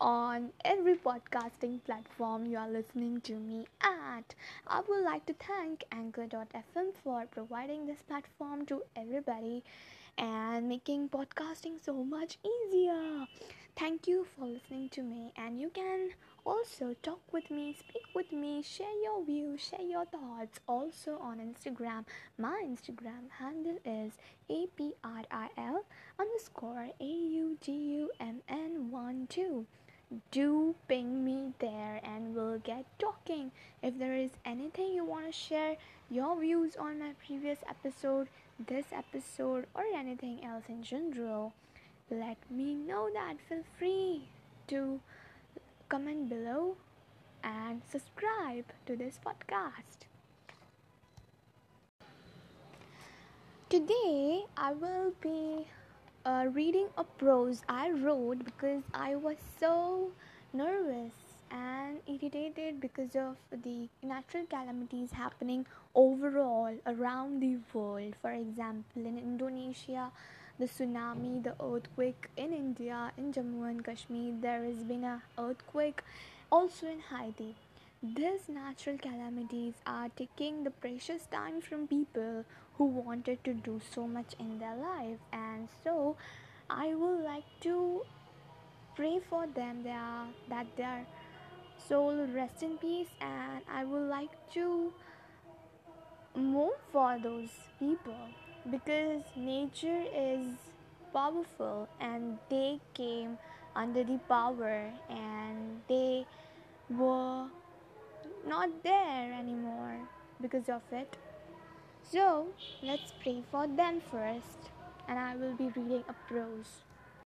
on every podcasting platform you are listening to me at. I would like to thank Anchor.fm for providing this platform to everybody and making podcasting so much easier. Thank you for listening to me, and you can also talk with me, speak with me, share your views, share your thoughts also on Instagram. My Instagram handle is APRIL_AUGUMN12. Do ping me there and we'll get talking. If there is anything you want to share, your views on my previous episode, this episode, or anything else in general, let me know that. Feel free to comment below and subscribe to this podcast. Today I will be reading a prose I wrote because I was so nervous and irritated because of the natural calamities happening overall around the world. For example, in Indonesia, the tsunami, the earthquake; in India, in Jammu and Kashmir, there has been an earthquake, also in Haiti. These natural calamities are taking the precious time from people who wanted to do so much in their life, and so I would like to pray for them that their soul rest in peace, and I would like to move for those people because nature is powerful and they came under the power and they were not there anymore because of it. So let's pray for them first, and I will be reading a prose.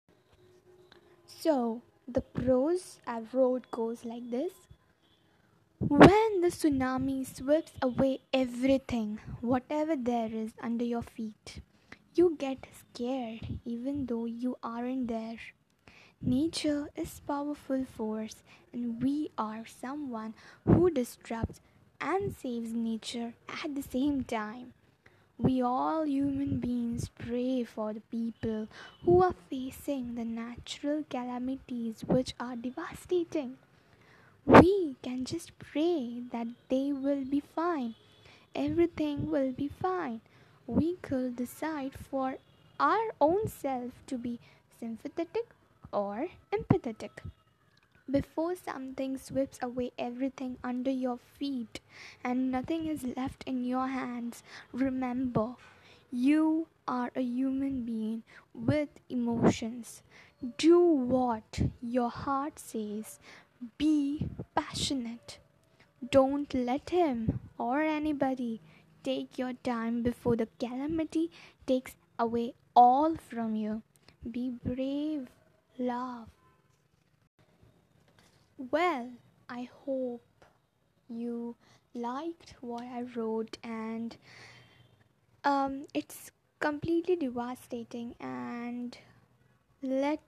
So the prose I wrote goes like this. When the tsunami sweeps away everything, whatever there is under your feet, you get scared even though you aren't there. Nature is powerful force, and we are someone who disrupts and saves nature at the same time. We all human beings pray for the people who are facing the natural calamities which are devastating. We can just pray that they will be fine. Everything will be fine. We could decide for our own self to be sympathetic or empathetic. Before something sweeps away everything under your feet and nothing is left in your hands, remember, you are a human being with emotions. Do what your heart says. Be passionate. Don't let him or anybody take your time before the calamity takes away all from you. Be brave. Love. Well, I hope you liked what I wrote, and it's completely devastating, and let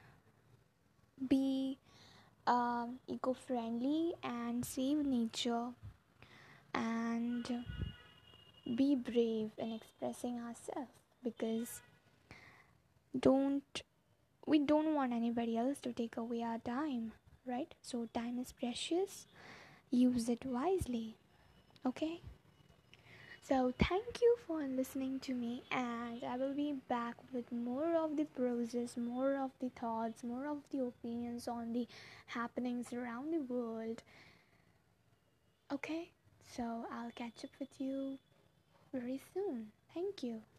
be eco-friendly and save nature and be brave in expressing ourselves because don't we don't want anybody else to take away our time, right? So time is precious, use it wisely. Okay, so thank you for listening to me, and I will be back with more of the proses, more of the thoughts, more of the opinions on the happenings around the world. Okay, so I'll catch up with you very soon. Thank you.